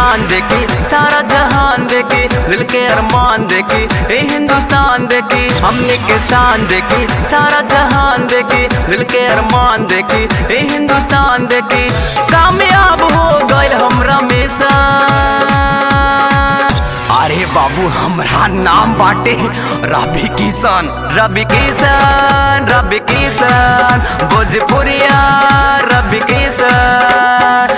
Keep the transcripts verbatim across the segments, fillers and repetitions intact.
शान देखी, सारा जहान देखी, दिल के अरमान देखी, ए हिंदुस्तान देखी। हमने के शान देखी, सारा जहान देखी, दिल के अरमान देखी, ए हिंदुस्तान देखी। कामयाब हो गइल हमरा मिशन। अरे बाबू हमरा नाम बाटे रवि किशन, रवि किशन, रवि किशन, भोजपुरिया रवि किशन।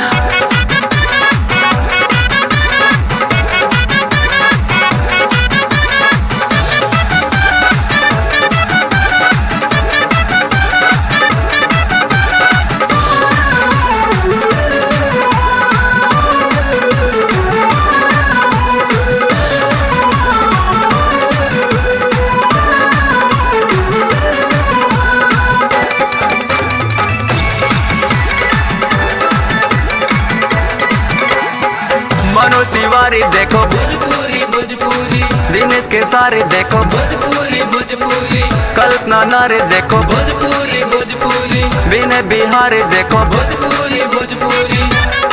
मनोज तिवारी देखो भोजपुरी भोजपुरी, दिनेश के सारे देखो भोजपुरी भोजपुरी, कल्पना नारे देखो भोजपुरी भोजपुरी, विनय बिहारी देखो भोजपुरी भोजपुरी,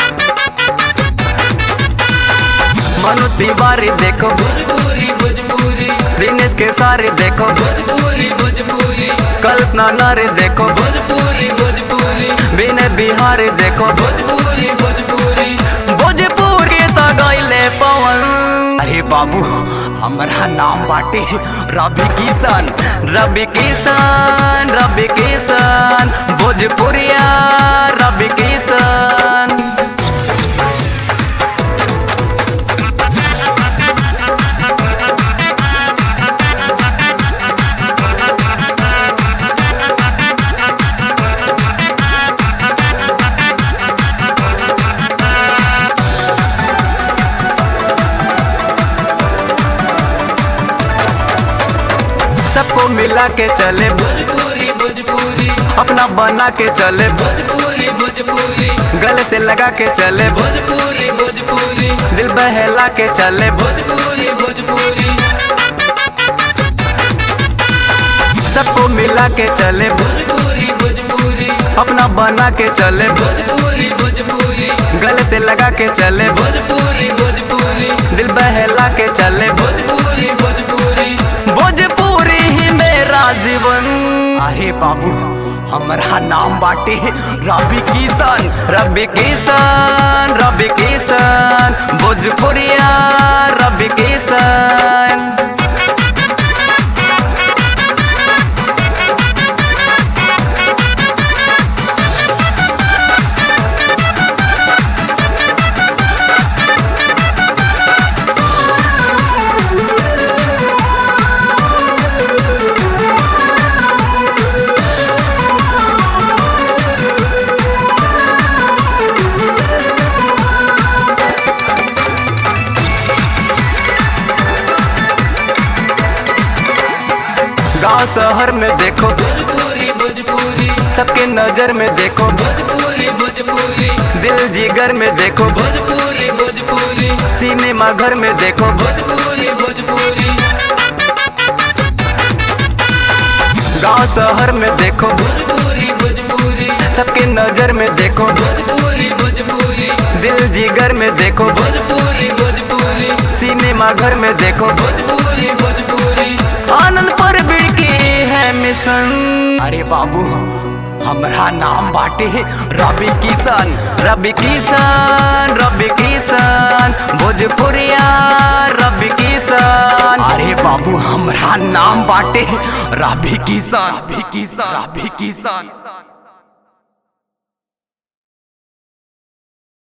मनोज तिवारी देखो भोजपुरी भोजपुरी, दिनेश के सारे देखो भोजपुरी भोजपुरी, कल्पना नारे देखो भोजपुरी भोजपुरी, विनय बिहारी देखो भोजपुरी भोजपुरी। भोजपुरी तो गइले पवन। अरे बाबू हमारा नाम बाटे रवि किशन, रवि किशन, रवि किशन, भोजपुरिया रवि किशन। सबको मिला के चले, भोजपुरी भोजपुरी, अपना बना के चले, भोजपुरी भोजपुरी, गले से लगा के चले, भोजपुरी भोजपुरी, दिल बहला के चले। भोजपुरी भोजपुरी, सबको मिला के चले, भोजपुरी भोजपुरी, अपना बना के चले, भोजपुरी भोजपुरी, गले से लगा के चले, भोजपुरी भोजपुरी, दिल बहला के चले। भोजपुरी भोजपुरी, भोजपुरी ही मेरा जीवन। अरे बाबू हमारा नाम बाटे रवि किशन, रवि किशन, रवि किशन, भोजपुरिया रवि किशन। गांव शहर में देखो, भोजपुरी भोजपुरी, सबके नजर में देखो, भोजपुरी भोजपुरी, दिल जिगर में देखो, भोजपुरी भोजपुरी, सिनेमा घर में देखो, भोजपुरी भोजपुरी, गांव शहर में देखो, भोजपुरी भोजपुरी, सबके नजर में देखो, भोजपुरी भोजपुरी, दिल जिगर में देखो, भोजपुरी भोजपुरी, सिनेमा घर में देखो। भोजपुरी भोजपुरी, आनंद पर बिड़की है मिशन। अरे बाबू हमारा नाम बाटे रवि किशन, रवि किशन, रवि किशन, भोजपुरिया रवि किशन। अरे बाबू हमारा नाम बाटे रवि किशन, रवि किशन, रवि किशन।